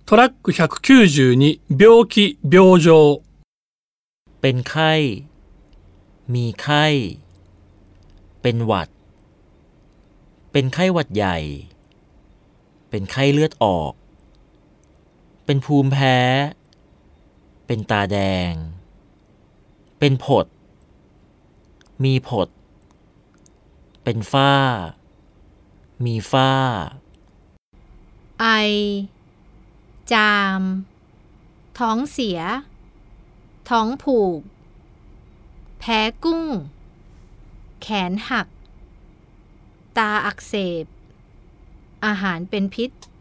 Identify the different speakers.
Speaker 1: トラック192病気病状
Speaker 2: เป็นไข้มีไข้เป็นหวัดเป็นไข้หวัดใหญ่เป็นไข้เลือดออกเป็นภูมิแพ้เป็นตาแดงเป็นผดมีผดเป็นฝ้ามีฝ้า
Speaker 3: ไอจามท้องเสียท้องผูกแพ้กุ้งแขนหักตาอักเสบอาหารเป็นพิษ